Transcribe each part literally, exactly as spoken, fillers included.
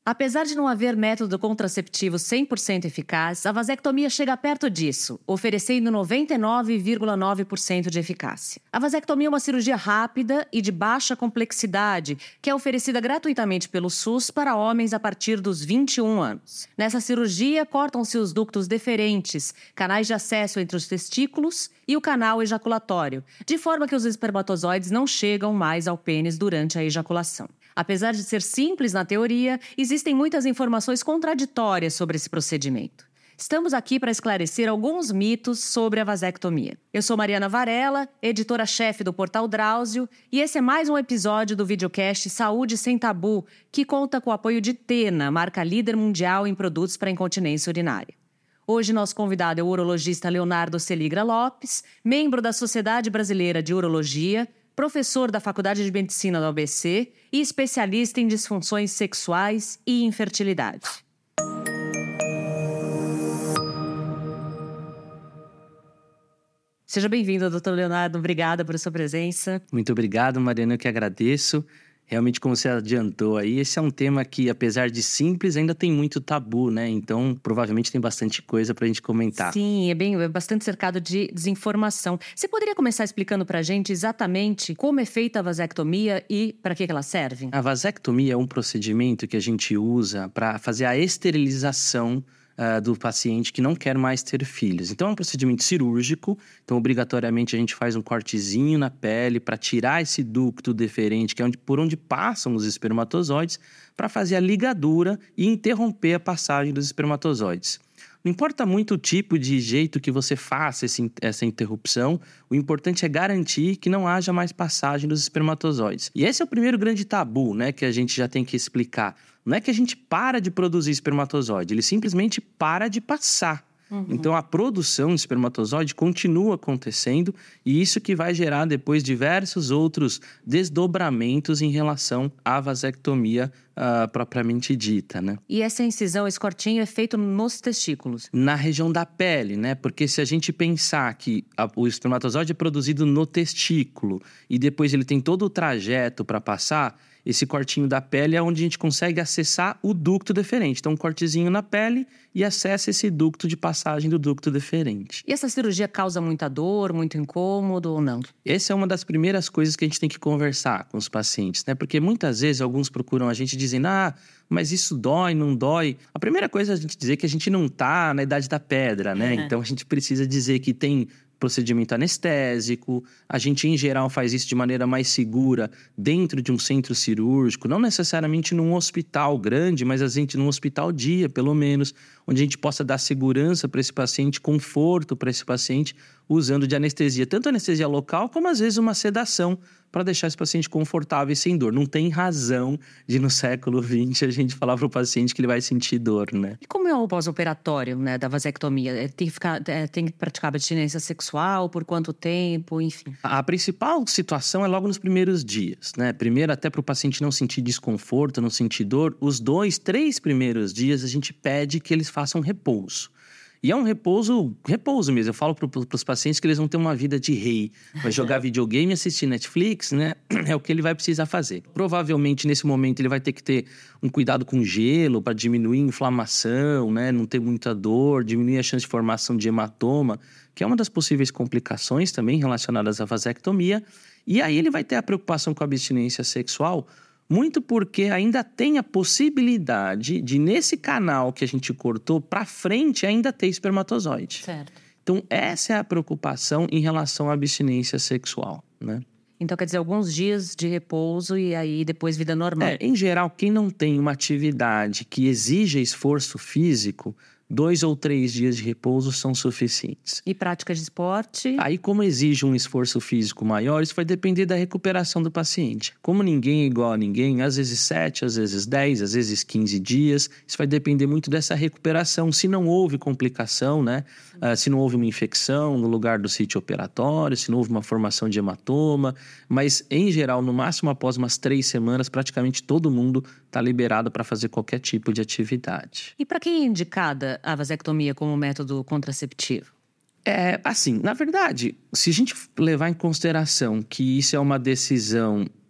Apesar de não haver método contraceptivo cem por cento eficaz, a vasectomia chega perto disso, oferecendo noventa e nove vírgula nove por cento de eficácia. A vasectomia é uma cirurgia rápida e de baixa complexidade, que é oferecida gratuitamente pelo SUS para homens a partir dos vinte e um anos. Nessa cirurgia, cortam-se os ductos deferentes, canais de acesso entre os testículos e o canal ejaculatório, de forma que os espermatozoides não chegam mais ao pênis durante a ejaculação. Apesar de ser simples na teoria, existem muitas informações contraditórias sobre esse procedimento. Estamos aqui para esclarecer alguns mitos sobre a vasectomia. Eu sou Mariana Varela, editora-chefe do Portal Drauzio, e esse é mais um episódio do videocast Saúde Sem Tabu, que conta com o apoio de Tena, marca líder mundial em produtos para incontinência urinária. Hoje, nosso convidado é o urologista Leonardo Seligra Lopes, membro da Sociedade Brasileira de Urologia, professor da Faculdade de Medicina da U B C e especialista em disfunções sexuais e infertilidade. Seja bem-vindo, doutor Leonardo. Obrigada por sua presença. Muito obrigado, Mariana. Eu que agradeço. Realmente, como você adiantou aí, esse é um tema que, apesar de simples, ainda tem muito tabu, né? Então, provavelmente tem bastante coisa pra gente comentar. Sim, é, bem, é bastante cercado de desinformação. Você poderia começar explicando pra gente exatamente como é feita a vasectomia e para que que ela serve? A vasectomia é um procedimento que a gente usa para fazer a esterilização Uh, do paciente que não quer mais ter filhos. Então é um procedimento cirúrgico, então obrigatoriamente a gente faz um cortezinho na pele para tirar esse ducto deferente, que é onde, por onde passam os espermatozoides, para fazer a ligadura e interromper a passagem dos espermatozoides. Não importa muito o tipo de jeito que você faça esse, essa interrupção, o importante é garantir que não haja mais passagem dos espermatozoides. E esse é o primeiro grande tabu, né, que a gente já tem que explicar. Não é que a gente para de produzir espermatozoide, ele simplesmente para de passar. Uhum. Então, a produção de espermatozoide continua acontecendo e isso que vai gerar depois diversos outros desdobramentos em relação à vasectomia uh, propriamente dita, né? E essa incisão, esse cortinho é feito nos testículos? Na região da pele, né? Porque se a gente pensar que a, o espermatozoide é produzido no testículo e depois ele tem todo o trajeto para passar, esse cortinho da pele é onde a gente consegue acessar o ducto deferente. Então, um cortezinho na pele e acessa esse ducto de passagem do ducto deferente. E essa cirurgia causa muita dor, muito incômodo ou não? Essa é uma das primeiras coisas que a gente tem que conversar com os pacientes, né? Porque muitas vezes alguns procuram a gente dizendo, ah, mas isso dói, não dói. A primeira coisa é a gente dizer é que a gente não tá na idade da pedra, né? É. Então, a gente precisa dizer que tem procedimento anestésico, a gente em geral faz isso de maneira mais segura dentro de um centro cirúrgico, não necessariamente num hospital grande, mas a gente num hospital dia, pelo menos, onde a gente possa dar segurança para esse paciente, conforto para esse paciente, usando de anestesia, tanto anestesia local como às vezes uma sedação, para deixar esse paciente confortável e sem dor. Não tem razão de no século vinte a gente falar para o paciente que ele vai sentir dor, né? E como é o pós-operatório, né, da vasectomia? Tem que, ficar, é, tem que praticar abstinência sexual? Por quanto tempo? Enfim. A, a principal situação é logo nos primeiros dias, né? Primeiro, até para o paciente não sentir desconforto, não sentir dor, os dois, três primeiros dias a gente pede que eles façam repouso. E é um repouso, repouso mesmo. Eu falo para pro, os pacientes que eles vão ter uma vida de rei. Vai jogar videogame, assistir Netflix, né? É o que ele vai precisar fazer. Provavelmente, nesse momento, ele vai ter que ter um cuidado com gelo para diminuir a inflamação, né? Não ter muita dor, diminuir a chance de formação de hematoma, que é uma das possíveis complicações também relacionadas à vasectomia. E aí ele vai ter a preocupação com a abstinência sexual, muito porque ainda tem a possibilidade de, nesse canal que a gente cortou, para frente ainda ter espermatozoide. Certo. Então, essa é a preocupação em relação à abstinência sexual, né? Então, quer dizer, alguns dias de repouso e aí depois vida normal. É, em geral, quem não tem uma atividade que exija esforço físico, dois ou três dias de repouso são suficientes. E prática de esporte? Aí, como exige um esforço físico maior, isso vai depender da recuperação do paciente. Como ninguém é igual a ninguém, às vezes sete, às vezes dez, às vezes quinze dias, isso vai depender muito dessa recuperação. Se não houve complicação, né? Uh, se não houve uma infecção no lugar do sítio operatório, se não houve uma formação de hematoma. Mas, em geral, no máximo após umas três semanas, praticamente todo mundo está liberado para fazer qualquer tipo de atividade. E para quem é indicada a vasectomia como método contraceptivo? É, assim, na verdade, se a gente levar em consideração que isso é uma decisão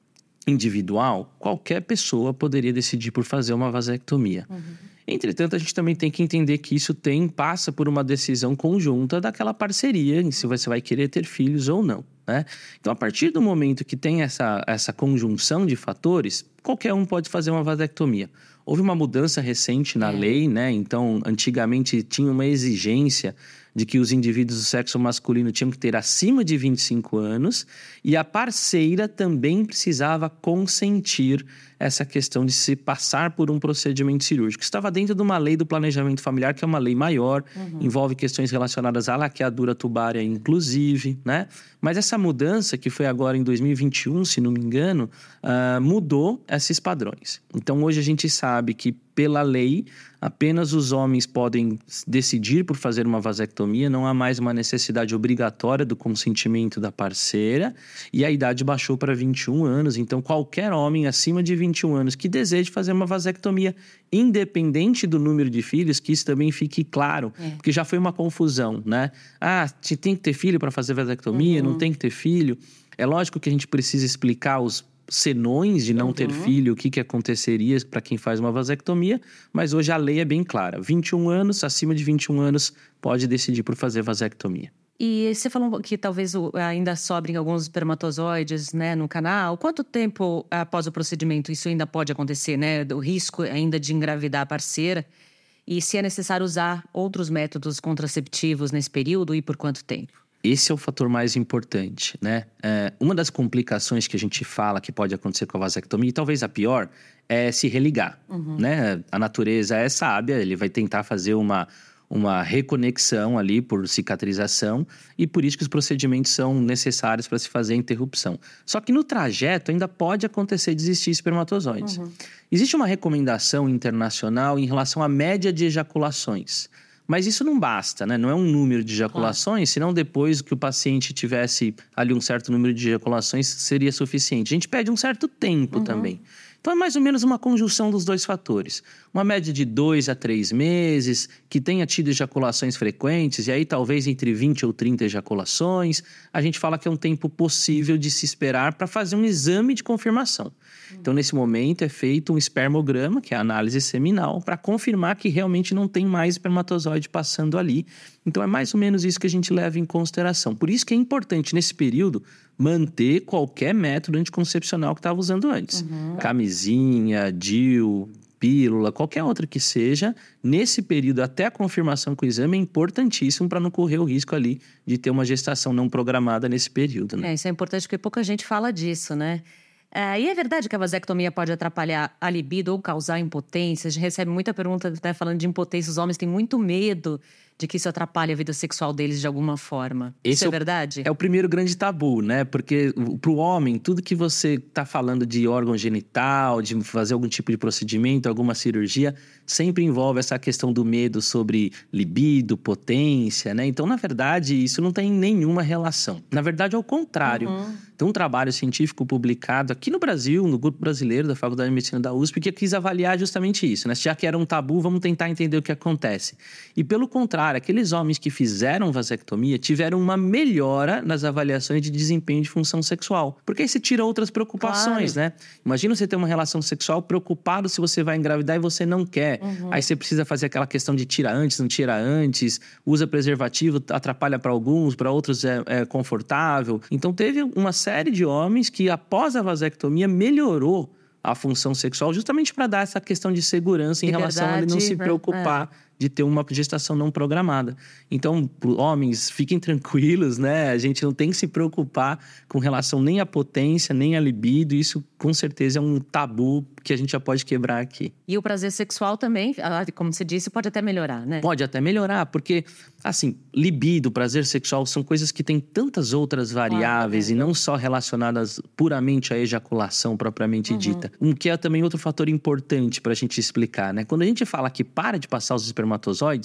individual, qualquer pessoa poderia decidir por fazer uma vasectomia. Uhum. Entretanto, a gente também tem que entender que isso tem, passa por uma decisão conjunta daquela parceria, em se você vai querer ter filhos ou não, né? Então, a partir do momento que tem essa, essa conjunção de fatores, qualquer um pode fazer uma vasectomia. Houve uma mudança recente na é. lei, né? Então, antigamente tinha uma exigência de que os indivíduos do sexo masculino tinham que ter acima de vinte e cinco anos e a parceira também precisava consentir essa questão de se passar por um procedimento cirúrgico. Estava dentro de uma lei do planejamento familiar, que é uma lei maior, uhum. envolve questões relacionadas à laqueadura tubária, inclusive, né? Mas essa mudança, que foi agora em dois mil e vinte e um, se não me engano, uh, mudou esses padrões. Então, hoje a gente sabe que, pela lei, apenas os homens podem decidir por fazer uma vasectomia, não há mais uma necessidade obrigatória do consentimento da parceira, e a idade baixou para vinte e um anos. Então, qualquer homem acima de vinte e um anos que deseje fazer uma vasectomia, independente do número de filhos, que isso também fique claro, é. porque já foi uma confusão, né? Ah, tem que ter filho para fazer vasectomia, uhum. não tem que ter filho. É lógico que a gente precisa explicar os senões de não uhum. ter filho, o que, que aconteceria para quem faz uma vasectomia, mas hoje a lei é bem clara. vinte e um anos, acima de vinte e um anos, pode decidir por fazer vasectomia. E você falou que talvez ainda sobrem alguns espermatozoides, né, no canal. Quanto tempo após o procedimento isso ainda pode acontecer, né? O risco ainda de engravidar a parceira? E se é necessário usar outros métodos contraceptivos nesse período e por quanto tempo? Esse é o fator mais importante, né? É, uma das complicações que a gente fala que pode acontecer com a vasectomia, e talvez a pior, é se religar, uhum. né? A natureza é sábia, ele vai tentar fazer uma, uma reconexão ali por cicatrização, e por isso que os procedimentos são necessários para se fazer a interrupção. Só que no trajeto ainda pode acontecer de existir espermatozoides. Uhum. Existe uma recomendação internacional em relação à média de ejaculações. Mas isso não basta, né? Não é um número de ejaculações, claro. Senão depois que o paciente tivesse ali um certo número de ejaculações seria suficiente. A gente pede um certo tempo uhum. também. Então é mais ou menos uma conjunção dos dois fatores. Uma média de dois a três meses, que tenha tido ejaculações frequentes, e aí talvez entre vinte ou trinta ejaculações. A gente fala que é um tempo possível de se esperar para fazer um exame de confirmação. Então, nesse momento, é feito um espermograma, que é a análise seminal, para confirmar que realmente não tem mais espermatozoide passando ali. Então, é mais ou menos isso que a gente leva em consideração. Por isso que é importante, nesse período, manter qualquer método anticoncepcional que estava usando antes. Uhum. Camisinha, D I U, pílula, qualquer outra que seja, nesse período, até a confirmação com o exame, é importantíssimo para não correr o risco ali de ter uma gestação não programada nesse período, né? É, isso é importante porque pouca gente fala disso, né? É, e é verdade que a vasectomia pode atrapalhar a libido ou causar impotência? A gente recebe muita pergunta, né, falando de impotência. Os homens têm muito medo de que isso atrapalhe a vida sexual deles de alguma forma. Esse isso é, é o, verdade? É o primeiro grande tabu, né? Porque para o homem, tudo que você está falando de órgão genital, de fazer algum tipo de procedimento, alguma cirurgia, sempre envolve essa questão do medo sobre libido, potência, né? Então, na verdade, isso não tem nenhuma relação. Na verdade, é o contrário. Uhum. Tem um trabalho científico publicado aqui no Brasil, no Grupo Brasileiro da Faculdade de Medicina da U S P, que quis avaliar justamente isso, né? Já que era um tabu, vamos tentar entender o que acontece. E pelo contrário, aqueles homens que fizeram vasectomia tiveram uma melhora nas avaliações de desempenho de função sexual. Porque aí você tira outras preocupações, claro. Né? Imagina você ter uma relação sexual preocupado se você vai engravidar e você não quer. Uhum. Aí você precisa fazer aquela questão de tira antes, não tira antes, usa preservativo, atrapalha para alguns, para outros é, é confortável. Então teve uma série de homens que após a vasectomia melhorou a função sexual justamente para dar essa questão de segurança em Liberdade, relação a ele não se preocupar é. de ter uma gestação não programada. Então, homens, fiquem tranquilos, né? A gente não tem que se preocupar com relação nem à potência, nem à libido. Isso, com certeza, é um tabu que a gente já pode quebrar aqui. E o prazer sexual também, como você disse, pode até melhorar, né? Pode até melhorar, porque, assim, libido, prazer sexual são coisas que têm tantas outras variáveis ah, é. e não só relacionadas puramente à ejaculação propriamente uhum. dita. Um que é também outro fator importante para a gente explicar, né? Quando a gente fala que para de passar os espermatozoides,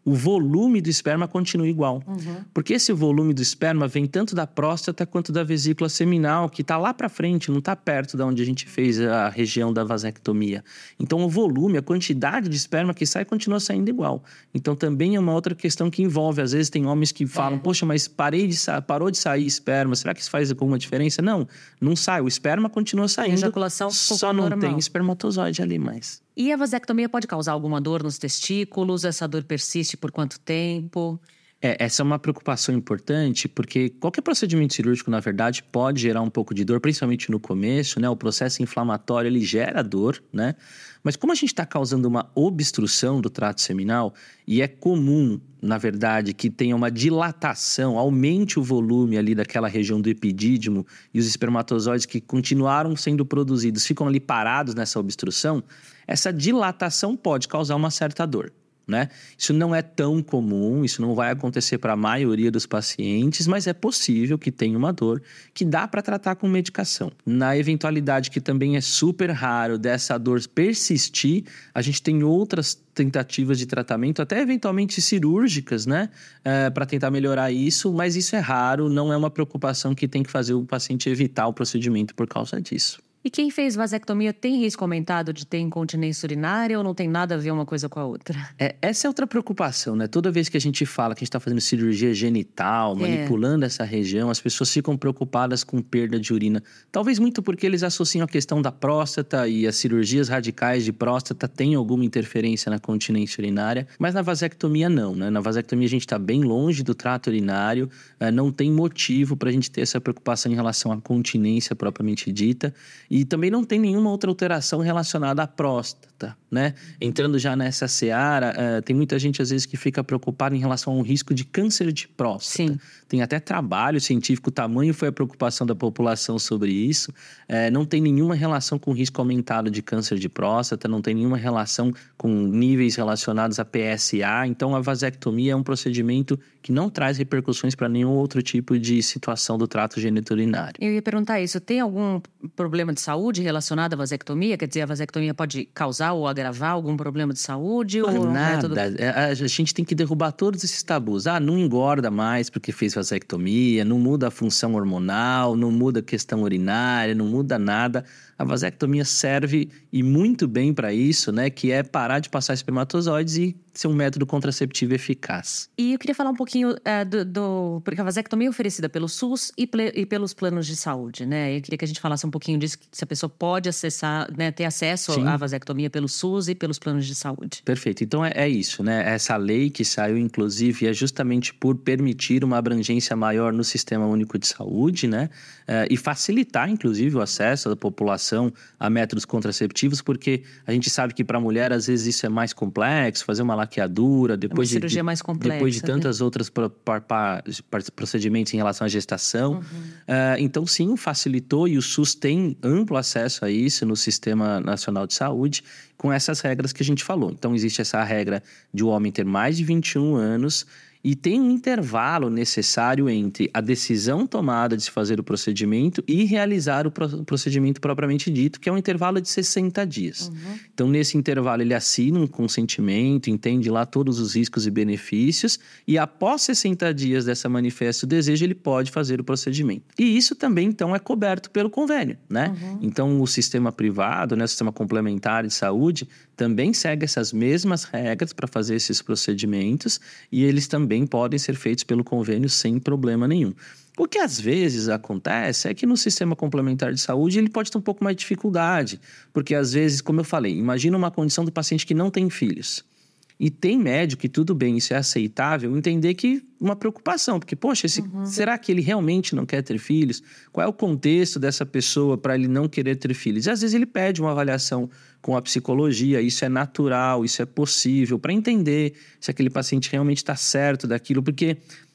o volume do esperma continua igual. Uhum. Porque esse volume do esperma vem tanto da próstata quanto da vesícula seminal, que está lá para frente, não está perto de onde a gente fez a região da vasectomia. Então, o volume, a quantidade de esperma que sai, continua saindo igual. Então, também é uma outra questão que envolve. Às vezes, tem homens que falam, é. poxa, mas parei de sa- parou de sair esperma, será que isso faz alguma diferença? Não, não sai. O esperma continua saindo. A ejaculação só não normal. tem espermatozoide ali mais. E a vasectomia pode causar alguma dor nos testículos? Essa dor persiste por quanto tempo? É, essa é uma preocupação importante, porque qualquer procedimento cirúrgico, na verdade, pode gerar um pouco de dor, principalmente no começo, né? O processo inflamatório, ele gera dor, né? Mas como a gente está causando uma obstrução do trato seminal, e é comum, na verdade, que tenha uma dilatação, aumente o volume ali daquela região do epidídimo, e os espermatozoides que continuaram sendo produzidos ficam ali parados nessa obstrução, essa dilatação pode causar uma certa dor. Né? Isso não é tão comum, isso não vai acontecer para a maioria dos pacientes, mas é possível que tenha uma dor que dá para tratar com medicação. Na eventualidade que também é super raro dessa dor persistir, a gente tem outras tentativas de tratamento, até eventualmente cirúrgicas, né? É, para tentar melhorar isso, mas isso é raro, não é uma preocupação que tem que fazer o paciente evitar o procedimento por causa disso. E quem fez vasectomia tem risco aumentado de ter incontinência urinária ou não tem nada a ver uma coisa com a outra? É, essa é outra preocupação, né? Toda vez que a gente fala que a gente está fazendo cirurgia genital, manipulando é. essa região, as pessoas ficam preocupadas com perda de urina. Talvez muito porque eles associam a questão da próstata e as cirurgias radicais de próstata têm alguma interferência na continência urinária, mas na vasectomia não, né? Na vasectomia a gente está bem longe do trato urinário, não tem motivo para a gente ter essa preocupação em relação à continência propriamente dita. E também não tem nenhuma outra alteração relacionada à próstata, né? Entrando já nessa seara, uh, tem muita gente às vezes que fica preocupada em relação a um risco de câncer de próstata. Sim. Tem até trabalho científico, o tamanho foi a preocupação da população sobre isso. Uh, não tem nenhuma relação com risco aumentado de câncer de próstata, não tem nenhuma relação com níveis relacionados a P S A. Então, a vasectomia é um procedimento que não traz repercussões para nenhum outro tipo de situação do trato geniturinário. Eu ia perguntar isso, tem algum problema de saúde relacionado à vasectomia? Quer dizer, a vasectomia pode causar ou agravar algum problema de saúde? Não, ou nada. Método... A gente tem que derrubar todos esses tabus. Ah, não engorda mais porque fez vasectomia, não muda a função hormonal, não muda a questão urinária, não muda nada. A vasectomia serve e muito bem para isso, né? Que é parar de passar espermatozoides e ser um método contraceptivo eficaz. E eu queria falar um pouquinho é, do, do... Porque a vasectomia é oferecida pelo SUS e, ple, e pelos planos de saúde, né? Eu queria que a gente falasse um pouquinho disso, se a pessoa pode acessar, né? Ter acesso Sim. à vasectomia pelo SUS e pelos planos de saúde. Perfeito. Então, é, é isso, né? Essa lei que saiu, inclusive, é justamente por permitir uma abrangência maior no Sistema Único de Saúde, né? É, e facilitar, inclusive, o acesso da população a métodos contraceptivos, porque a gente sabe que para a mulher, às vezes, isso é mais complexo, fazer uma laqueadura, depois, é uma cirurgia de, mais complexa, depois de tantas né? outras pro, pro, pro, procedimentos em relação à gestação. Uhum. Uh, então, sim, facilitou e o SUS tem amplo acesso a isso no Sistema Nacional de Saúde, com essas regras que a gente falou. Então, existe essa regra de o homem ter mais de vinte e um anos e tem um intervalo necessário entre a decisão tomada de se fazer o procedimento e realizar o procedimento propriamente dito, que é um intervalo de sessenta dias. Uhum. Então, nesse intervalo, ele assina um consentimento, entende lá todos os riscos e benefícios, e após sessenta dias dessa manifesto desejo, ele pode fazer o procedimento. E isso também, então, é coberto pelo convênio, né? Uhum. Então, o sistema privado, né, o sistema complementar de saúde, também segue essas mesmas regras para fazer esses procedimentos, e eles também podem ser feitos pelo convênio sem problema nenhum. O que às vezes acontece é que no sistema complementar de saúde ele pode ter um pouco mais de dificuldade, porque às vezes, como eu falei, imagina uma condição do paciente que não tem filhos. E tem médico, e tudo bem, isso é aceitável, entender que uma preocupação, porque, poxa, esse, uhum. será que ele realmente não quer ter filhos? Qual é o contexto dessa pessoa para ele não querer ter filhos? E às vezes ele pede uma avaliação com a psicologia, isso é natural, isso é possível, para entender se aquele paciente realmente está certo daquilo, porque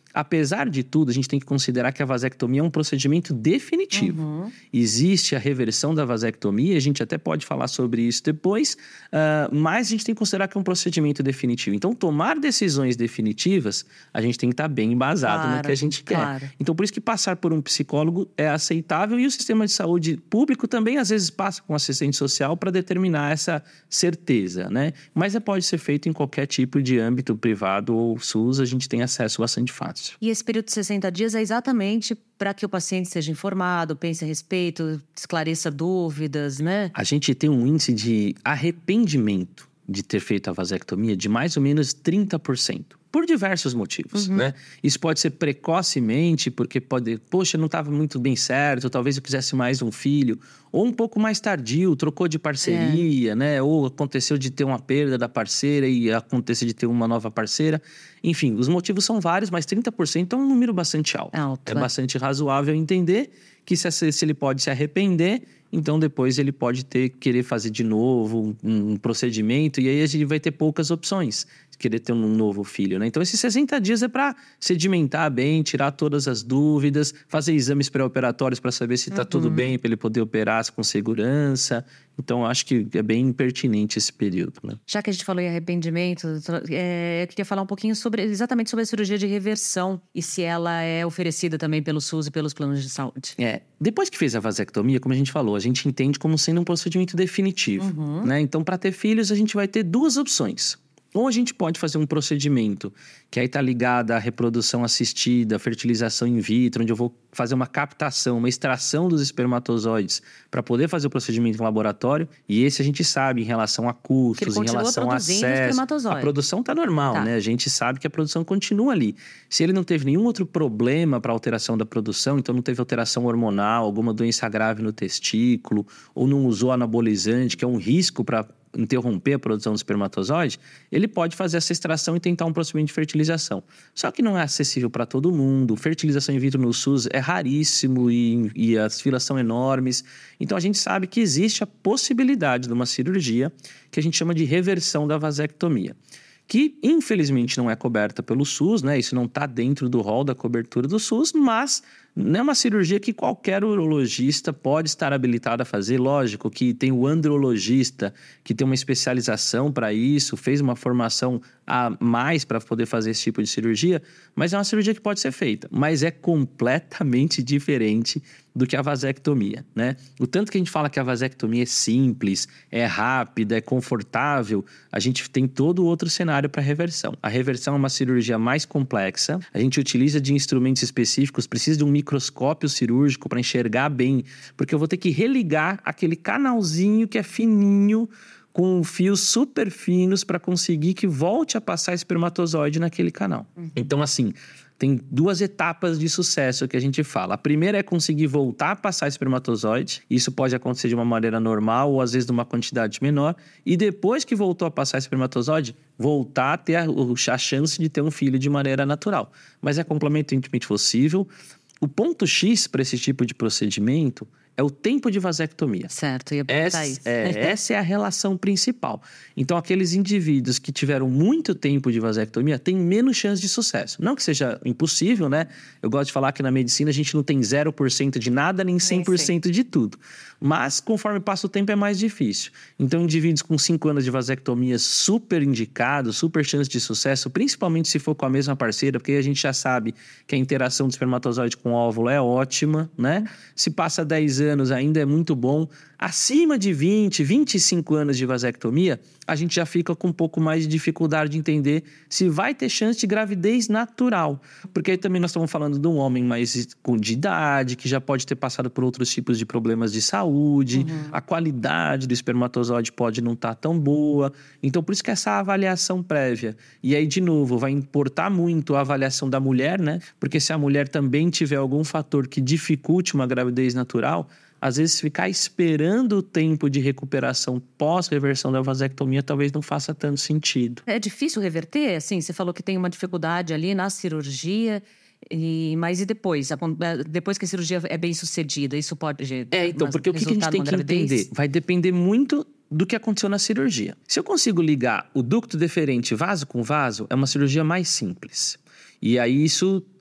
Apesar de tudo, a gente tem que considerar que a vasectomia é um procedimento definitivo. Uhum. Existe a reversão da vasectomia, a gente até pode falar sobre isso depois, uh, mas a gente tem que considerar que é um procedimento definitivo. Então, tomar decisões definitivas, a gente tem que estar bem embasado claro, no que a gente claro. quer. Então, por isso que passar por um psicólogo é aceitável e o sistema de saúde público também, às vezes, passa com assistente social para determinar essa certeza, né? Mas pode ser feito em qualquer tipo de âmbito privado ou SUS, a gente tem acesso bastante fácil. E esse período de sessenta dias é exatamente para que o paciente seja informado, pense a respeito, esclareça dúvidas, né? A gente tem um índice de arrependimento de ter feito a vasectomia de mais ou menos trinta por cento. Por diversos motivos, uhum. né? Isso pode ser precocemente, porque pode... Poxa, não estava muito bem certo, talvez eu quisesse mais um filho. Ou um pouco mais tardio, trocou de parceria, é. né? Ou aconteceu de ter uma perda da parceira e aconteceu de ter uma nova parceira. Enfim, os motivos são vários, mas trinta por cento é um número bastante alto. É, alto, é, é. bastante razoável entender que se, se ele pode se arrepender, então depois ele pode ter querer fazer de novo um, um procedimento e aí a gente vai ter poucas opções. Querer ter um novo filho, né? Então, esses sessenta dias é para sedimentar bem, tirar todas as dúvidas, fazer exames pré-operatórios para saber se está uhum. tudo bem, para ele poder operar com segurança. Então, acho que é bem pertinente esse período, né? Já que a gente falou em arrependimento, é, eu queria falar um pouquinho sobre, exatamente sobre a cirurgia de reversão e se ela é oferecida também pelo SUS e pelos planos de saúde. É, depois que fez a vasectomia, como a gente falou, a gente entende como sendo um procedimento definitivo, uhum. né? Então, para ter filhos, a gente vai ter duas opções. Ou a gente pode fazer um procedimento que aí está ligado à reprodução assistida, fertilização in vitro, onde eu vou fazer uma captação, uma extração dos espermatozoides para poder fazer o procedimento em laboratório. E esse a gente sabe em relação a custos, em relação a acesso. A produção está normal, tá. né? A gente sabe que a produção continua ali. Se ele não teve nenhum outro problema para alteração da produção, então não teve alteração hormonal, alguma doença grave no testículo, ou não usou anabolizante, que é um risco para interromper a produção do espermatozoide, ele pode fazer essa extração e tentar um procedimento de fertilização. Só que não é acessível para todo mundo. Fertilização in vitro no SUS é raríssimo e, e as filas são enormes. Então, a gente sabe que existe a possibilidade de uma cirurgia que a gente chama de reversão da vasectomia, que infelizmente não é coberta pelo SUS, né? Isso não está dentro do rol da cobertura do SUS, mas não é uma cirurgia que qualquer urologista pode estar habilitado a fazer. Lógico que tem o andrologista, que tem uma especialização para isso, fez uma formação a mais para poder fazer esse tipo de cirurgia, mas é uma cirurgia que pode ser feita, mas é completamente diferente do que a vasectomia, né? O tanto que a gente fala que a vasectomia é simples, é rápida, é confortável, a gente tem todo outro cenário para reversão. A reversão é uma cirurgia mais complexa, a gente utiliza de instrumentos específicos, precisa de um microscópio cirúrgico para enxergar bem, porque eu vou ter que religar aquele canalzinho que é fininho, com fios super finos para conseguir que volte a passar espermatozoide naquele canal. Uhum. Então, assim, tem duas etapas de sucesso que a gente fala. A primeira é conseguir voltar a passar espermatozoide. Isso pode acontecer de uma maneira normal ou às vezes de uma quantidade menor. E depois que voltou a passar espermatozoide, voltar a ter a, a chance de ter um filho de maneira natural. Mas é completamente possível. O ponto X para esse tipo de procedimento é o tempo de vasectomia. Certo, ia perguntar essa, isso. É, essa é a relação principal. Então, aqueles indivíduos que tiveram muito tempo de vasectomia têm menos chance de sucesso. Não que seja impossível, né? Eu gosto de falar que na medicina a gente não tem zero por cento de nada, nem cem por cento de tudo. Mas, conforme passa o tempo, é mais difícil. Então, indivíduos com cinco anos de vasectomia super indicados, super chance de sucesso, principalmente se for com a mesma parceira, porque a gente já sabe que a interação do espermatozoide com o óvulo é ótima, né? Se passa dez anos, ainda é muito bom. Acima de vinte, vinte e cinco anos de vasectomia, a gente já fica com um pouco mais de dificuldade de entender se vai ter chance de gravidez natural. Porque aí também nós estamos falando de um homem mais de idade, que já pode ter passado por outros tipos de problemas de saúde, uhum. a qualidade do espermatozoide pode não estar tão boa. Então, por isso que essa avaliação prévia. E aí, de novo, vai importar muito a avaliação da mulher, né? Porque se a mulher também tiver algum fator que dificulte uma gravidez natural, às vezes ficar esperando o tempo de recuperação pós-reversão da vasectomia talvez não faça tanto sentido. É difícil reverter? Assim, você falou que tem uma dificuldade ali na cirurgia, e, mas e depois? Depois que a cirurgia é bem sucedida, isso pode... É, então, porque o que a gente tem que entender? Vai depender muito do que aconteceu na cirurgia. Se eu consigo ligar o ducto deferente vaso com vaso, é uma cirurgia mais simples. E aí isso...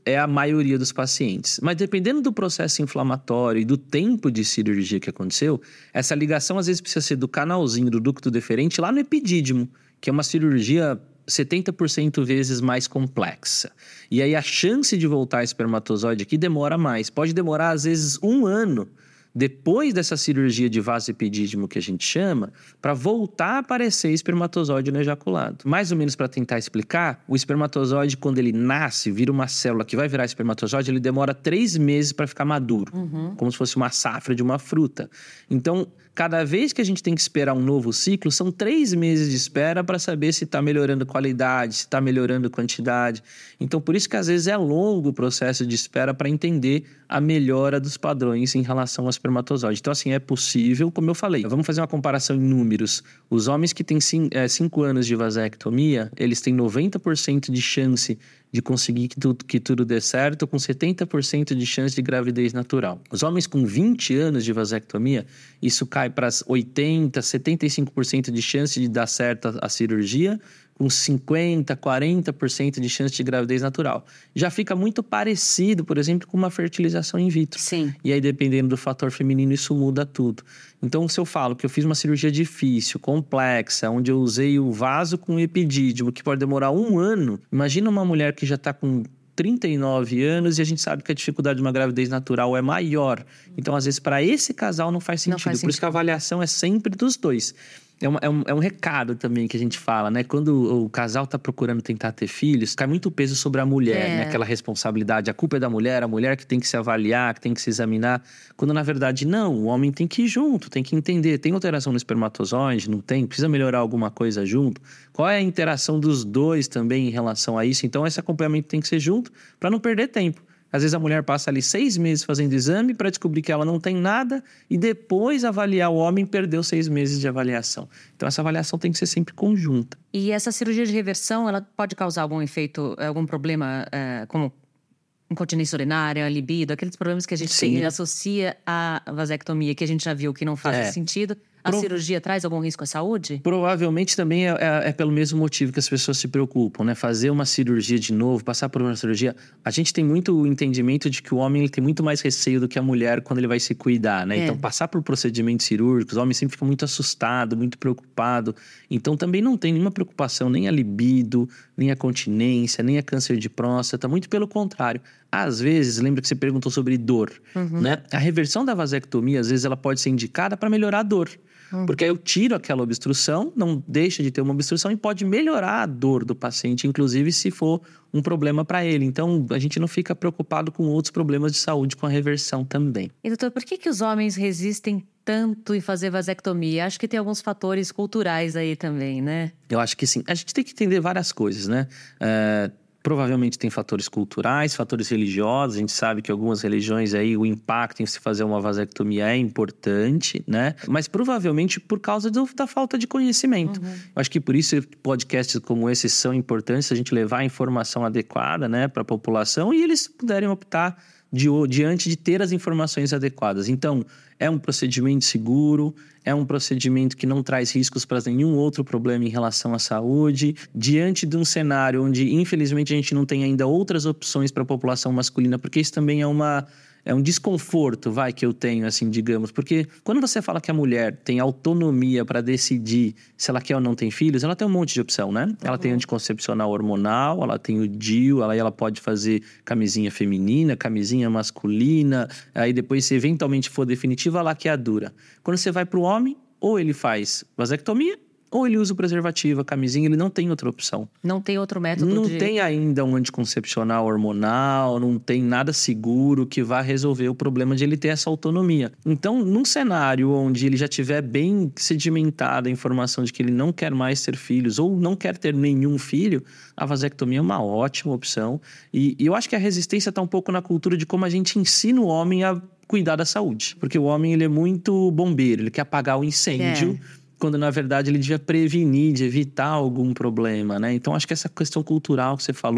é a maioria dos pacientes. Mas dependendo do processo inflamatório e do tempo de cirurgia que aconteceu, essa ligação às vezes precisa ser do canalzinho do ducto deferente lá no epidídimo, que é uma cirurgia setenta por cento vezes mais complexa. E aí a chance de voltar espermatozoide aqui demora mais. Pode demorar às vezes um ano depois dessa cirurgia de vaso epidídimo que a gente chama, para voltar a aparecer espermatozoide no ejaculado. Mais ou menos para tentar explicar, o espermatozoide, quando ele nasce, vira uma célula que vai virar espermatozoide, ele demora três meses para ficar maduro, uhum. como se fosse uma safra de uma fruta. Então, cada vez que a gente tem que esperar um novo ciclo, são três meses de espera para saber se está melhorando qualidade, se está melhorando quantidade. Então, por isso que às vezes é longo o processo de espera para entender a melhora dos padrões em relação ao espermatozoide. Então, assim, é possível, como eu falei. Vamos fazer uma comparação em números. Os homens que têm cinco anos de vasectomia, eles têm noventa por cento de chance de conseguir que tudo, que tudo dê certo, com setenta por cento de chance de gravidez natural. Os homens com vinte anos de vasectomia, isso cai para oitenta, setenta e cinco por cento de chance de dar certo a, a cirurgia, com cinquenta, quarenta por cento de chance de gravidez natural. Já fica muito parecido, por exemplo, com uma fertilização in vitro. Sim. E aí, dependendo do fator feminino, isso muda tudo. Então, se eu falo que eu fiz uma cirurgia difícil, complexa, onde eu usei o vaso com epidídimo, que pode demorar um ano, imagina uma mulher que já está com trinta e nove anos e a gente sabe que a dificuldade de uma gravidez natural é maior. Então, às vezes, para esse casal não faz sentido. Não faz sentido. Por isso que a avaliação é sempre dos dois. É, uma, é, um, é um recado também que a gente fala, né? Quando o, o casal tá procurando tentar ter filhos, cai muito peso sobre a mulher, é. né? Aquela responsabilidade. A culpa é da mulher, a mulher que tem que se avaliar, que tem que se examinar. Quando, na verdade, não. O homem tem que ir junto, tem que entender. Tem alteração no espermatozoide? Não tem? Precisa melhorar alguma coisa junto? Qual é a interação dos dois também em relação a isso? Então, esse acompanhamento tem que ser junto para não perder tempo. Às vezes a mulher passa ali seis meses fazendo exame para descobrir que ela não tem nada e depois avaliar o homem perdeu seis meses de avaliação. Então essa avaliação tem que ser sempre conjunta. E essa cirurgia de reversão, ela pode causar algum efeito, algum problema é, como incontinência urinária, libido, aqueles problemas que a gente tem, associa à vasectomia, que a gente já viu que não faz é. sentido. A Pro... cirurgia traz algum risco à saúde? Provavelmente também é, é, é pelo mesmo motivo que as pessoas se preocupam, né? Fazer uma cirurgia de novo, passar por uma cirurgia. A gente tem muito entendimento de que o homem ele tem muito mais receio do que a mulher quando ele vai se cuidar, né? É. Então, passar por procedimentos cirúrgicos, o homem sempre fica muito assustado, muito preocupado. Então, também não tem nenhuma preocupação, nem a libido, nem a continência, nem a câncer de próstata. Muito pelo contrário. Às vezes, lembra que você perguntou sobre dor, uhum. né? A reversão da vasectomia, às vezes, ela pode ser indicada para melhorar a dor. Uhum. Porque aí eu tiro aquela obstrução, não deixa de ter uma obstrução e pode melhorar a dor do paciente, inclusive se for um problema para ele. Então, a gente não fica preocupado com outros problemas de saúde com a reversão também. E doutor, por que que os homens resistem tanto em fazer vasectomia? Acho que tem alguns fatores culturais aí também, né? Eu acho que sim. A gente tem que entender várias coisas, né? É... Provavelmente tem fatores culturais, fatores religiosos. A gente sabe que algumas religiões aí, o impacto em se fazer uma vasectomia é importante, né? Mas provavelmente por causa do, da falta de conhecimento. Uhum. Eu acho que por isso podcasts como esse são importantes, a gente levar a informação adequada, né, para a população e eles puderem optar de, diante de ter as informações adequadas. Então, é um procedimento seguro, é um procedimento que não traz riscos para nenhum outro problema em relação à saúde. Diante de um cenário onde, infelizmente, a gente não tem ainda outras opções para a população masculina, porque isso também é uma... É um desconforto, vai, que eu tenho, assim, digamos. Porque quando você fala que a mulher tem autonomia para decidir se ela quer ou não ter filhos, ela tem um monte de opção, né? Uhum. Ela tem anticoncepcional hormonal, ela tem o D I U, ela, ela pode fazer camisinha feminina, camisinha masculina. Aí depois, se eventualmente for definitiva, a laqueadura. Quando você vai para o homem, ou ele faz vasectomia, ou ele usa o preservativo, a camisinha, ele não tem outra opção. Não tem outro método Não de... tem ainda um anticoncepcional hormonal, não tem nada seguro que vá resolver o problema de ele ter essa autonomia. Então, num cenário onde ele já tiver bem sedimentada a informação de que ele não quer mais ter filhos ou não quer ter nenhum filho, a vasectomia é uma ótima opção. E, e eu acho que a resistência está um pouco na cultura de como a gente ensina o homem a cuidar da saúde. Porque o homem, ele é muito bombeiro, ele quer apagar o incêndio... É. Quando, na verdade, ele devia prevenir, de evitar algum problema, né? Então, acho que essa questão cultural que você falou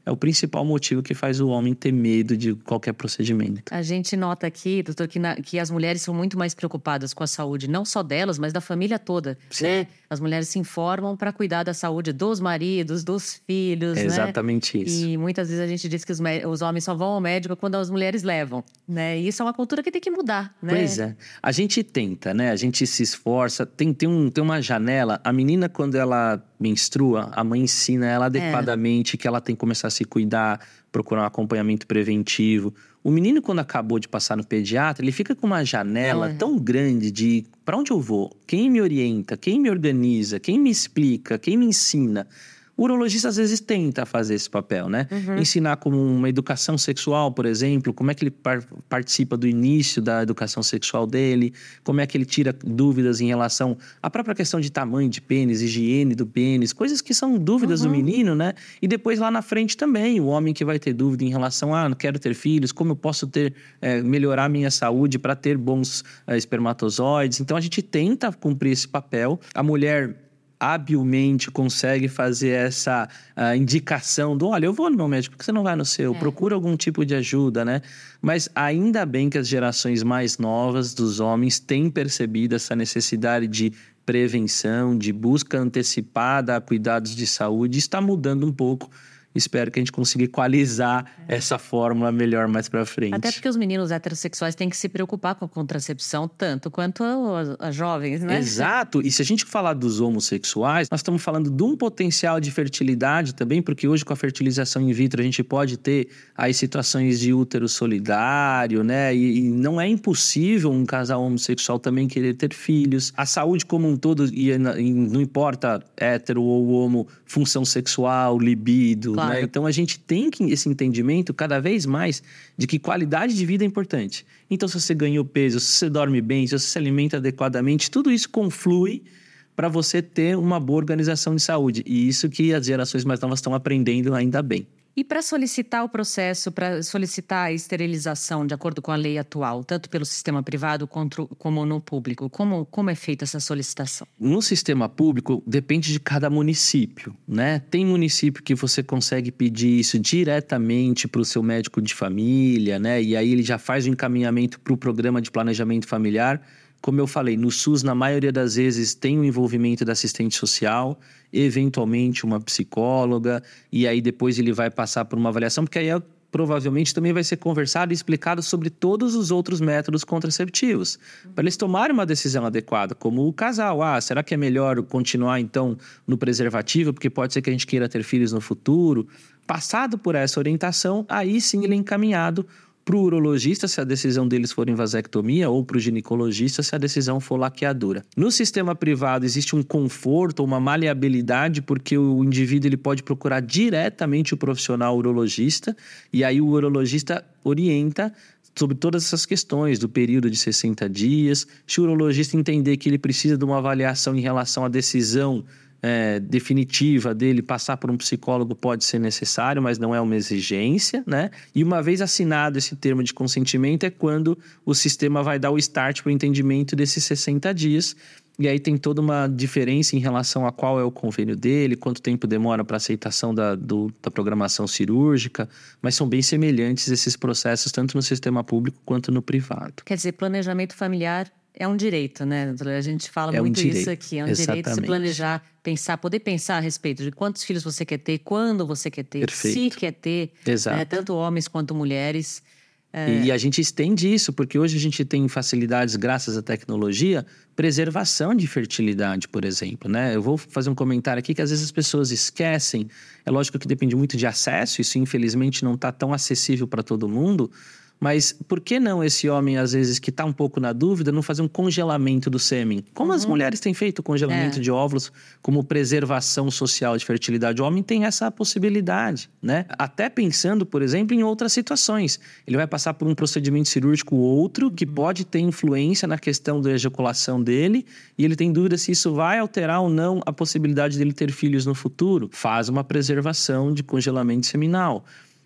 é o principal motivo que faz o homem ter medo de qualquer procedimento. A gente nota aqui, doutor, que, na, que as mulheres são muito mais preocupadas com a saúde, não só delas, mas da família toda, né? As mulheres se informam para cuidar da saúde dos maridos, dos filhos, é né? Exatamente isso. E muitas vezes a gente diz que os, os homens só vão ao médico quando as mulheres levam, né? E isso é uma cultura que tem que mudar, né? Pois é. A gente tenta, né? A gente se esforça. Tem, tem, um, tem uma janela. A menina, quando ela menstrua, a mãe ensina ela adequadamente é. que ela tem que começar a se cuidar, procurar um acompanhamento preventivo. O menino, quando acabou de passar no pediatra, ele fica com uma janela é. tão grande de para onde eu vou, quem me orienta, quem me organiza, quem me explica, quem me ensina. O urologista, às vezes, tenta fazer esse papel, né? Uhum. Ensinar como uma educação sexual, por exemplo, como é que ele par- participa do início da educação sexual dele, como é que ele tira dúvidas em relação à própria questão de tamanho de pênis, higiene do pênis, coisas que são dúvidas uhum. do menino, né? E depois, lá na frente também, o homem que vai ter dúvida em relação a, ah, não quero ter filhos, como eu posso ter, é, melhorar a minha saúde para ter bons é, espermatozoides. Então, a gente tenta cumprir esse papel. A mulher habilmente consegue fazer essa uh, indicação do, olha, eu vou no meu médico, por que você não vai no seu? É. Procura algum tipo de ajuda, né? Mas ainda bem que as gerações mais novas dos homens têm percebido essa necessidade de prevenção, de busca antecipada a cuidados de saúde. Está mudando um pouco. Espero que a gente consiga equalizar é. essa fórmula melhor mais pra frente. Até porque os meninos heterossexuais têm que se preocupar com a contracepção tanto quanto as jovens, né? Exato. E se a gente falar dos homossexuais, nós estamos falando de um potencial de fertilidade também, porque hoje com a fertilização in vitro a gente pode ter aí situações de útero solidário, né? E, e não é impossível um casal homossexual também querer ter filhos. A saúde como um todo, e, e não importa hétero ou homo, função sexual, libido... Claro. Né? Então, a gente tem que, esse entendimento cada vez mais de que qualidade de vida é importante. Então, se você ganhou peso, se você dorme bem, se você se alimenta adequadamente, tudo isso conflui para você ter uma boa organização de saúde. E isso que as gerações mais novas estão aprendendo ainda bem. E para solicitar o processo, para solicitar a esterilização de acordo com a lei atual, tanto pelo sistema privado quanto, como no público, como, como é feita essa solicitação? No sistema público, depende de cada município, né? Tem município que você consegue pedir isso diretamente para o seu médico de família, né? E aí ele já faz o encaminhamento para o programa de planejamento familiar. Como eu falei, no SUS, na maioria das vezes, tem o envolvimento da assistente social, eventualmente uma psicóloga, e aí depois ele vai passar por uma avaliação, porque aí provavelmente também vai ser conversado e explicado sobre todos os outros métodos contraceptivos, para eles tomarem uma decisão adequada, como o casal. Ah, será que é melhor continuar, então, no preservativo, porque pode ser que a gente queira ter filhos no futuro? Passado por essa orientação, aí sim ele é encaminhado para o urologista, se a decisão deles for em vasectomia, ou para o ginecologista, se a decisão for laqueadura. No sistema privado, existe um conforto, uma maleabilidade, porque o indivíduo ele pode procurar diretamente o profissional urologista, e aí o urologista orienta sobre todas essas questões do período de sessenta dias. Se o urologista entender que ele precisa de uma avaliação em relação à decisão É, definitiva dele, passar por um psicólogo pode ser necessário, mas não é uma exigência, né? E uma vez assinado esse termo de consentimento é quando o sistema vai dar o start para o entendimento desses sessenta dias. E aí tem toda uma diferença em relação a qual é o convênio dele, quanto tempo demora para aceitação da, do, da programação cirúrgica, mas são bem semelhantes esses processos, tanto no sistema público quanto no privado. Quer dizer, planejamento familiar é um direito, né? A gente fala é muito um direito, isso aqui. É um exatamente. direito se planejar, pensar, poder pensar a respeito de quantos filhos você quer ter, quando você quer ter, Perfeito. se quer ter, Exato. Né? Tanto homens quanto mulheres. É... E a gente estende isso, porque hoje a gente tem facilidades, graças à tecnologia, preservação de fertilidade, por exemplo, né? Eu vou fazer um comentário aqui que às vezes as pessoas esquecem. É lógico que depende muito de acesso, isso infelizmente não está tão acessível para todo mundo. Mas por que não esse homem, às vezes, que está um pouco na dúvida, não fazer um congelamento do sêmen? Como uhum. as mulheres têm feito o congelamento é. de óvulos como preservação social de fertilidade. O homem tem essa possibilidade, né? Até pensando, por exemplo, em outras situações. Ele vai passar por um procedimento cirúrgico outro que pode ter influência na questão da ejaculação dele e ele tem dúvida se isso vai alterar ou não a possibilidade dele ter filhos no futuro. Faz uma preservação de congelamento seminal.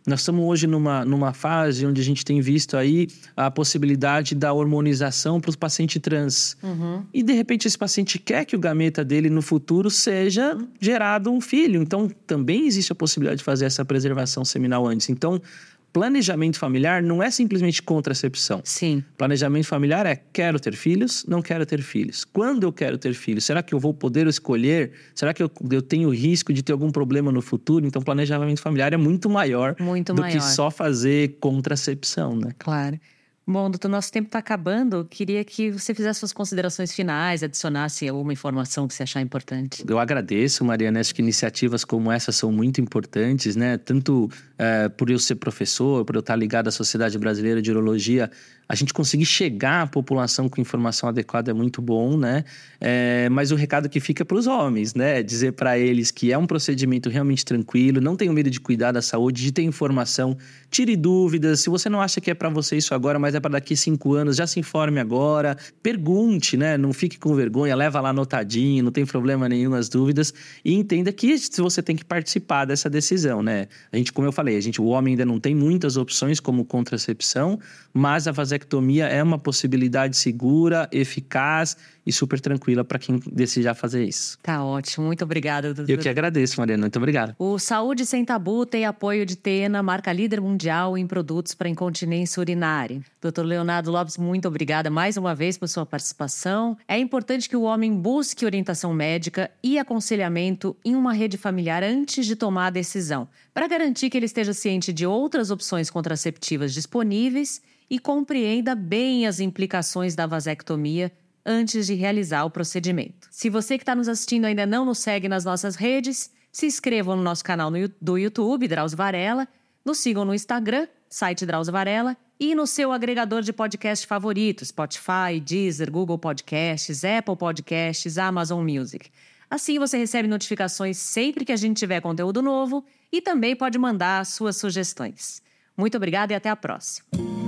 Nós estamos hoje numa, numa fase onde a gente tem visto aí a possibilidade da hormonização para o paciente trans. Uhum. E, de repente, esse paciente quer que o gameta dele, no futuro, seja gerado um filho. Então, também existe a possibilidade de fazer essa preservação seminal antes. Então, planejamento familiar não é simplesmente contracepção. Sim. Planejamento familiar é quero ter filhos, não quero ter filhos. Quando eu quero ter filhos, será que eu vou poder escolher? Será que eu, eu tenho risco de ter algum problema no futuro? Então, planejamento familiar é muito maior muito do maior. que só fazer contracepção, né? Claro. Bom, doutor, nosso tempo está acabando. Queria que você fizesse suas considerações finais, adicionasse alguma informação que você achar importante. Eu agradeço, Mariana. Acho que iniciativas como essa são muito importantes, né? Tanto é, por eu ser professor, por eu estar ligado à Sociedade Brasileira de Urologia, a gente conseguir chegar à população com informação adequada é muito bom, né? É, mas o recado que fica para os homens, né? Dizer para eles que é um procedimento realmente tranquilo, não tenham medo de cuidar da saúde, de ter informação, tire dúvidas. Se você não acha que é para você isso agora, mas é para daqui cinco anos, já se informe agora. Pergunte, né? Não fique com vergonha, leva lá anotadinho, não tem problema nenhum as dúvidas. E entenda que você tem que participar dessa decisão, né? A gente, como eu falei, a gente, o homem ainda não tem muitas opções como contracepção, mas a vasectomia é uma possibilidade segura, eficaz e super tranquila para quem desejar fazer isso. Tá ótimo, muito obrigada, doutor. Eu que agradeço, Mariana, muito obrigado. O Saúde Sem Tabu tem apoio de Tena, marca líder mundial em produtos para incontinência urinária. doutor Leonardo Lopes, muito obrigada mais uma vez por sua participação. É importante que o homem busque orientação médica e aconselhamento em uma rede familiar antes de tomar a decisão, para garantir que ele esteja ciente de outras opções contraceptivas disponíveis e compreenda bem as implicações da vasectomia antes de realizar o procedimento. Se você que está nos assistindo ainda não nos segue nas nossas redes, se inscrevam no nosso canal no, do YouTube, Drauzio Varella, nos sigam no Instagram, site Drauzio Varella, e no seu agregador de podcast favorito, Spotify, Deezer, Google Podcasts, Apple Podcasts, Amazon Music. Assim você recebe notificações sempre que a gente tiver conteúdo novo e também pode mandar suas sugestões. Muito obrigada e até a próxima.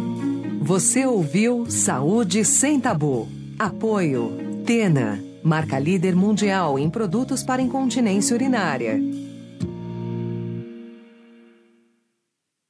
Você ouviu Saúde Sem Tabu. Apoio Tena, marca líder mundial em produtos para incontinência urinária.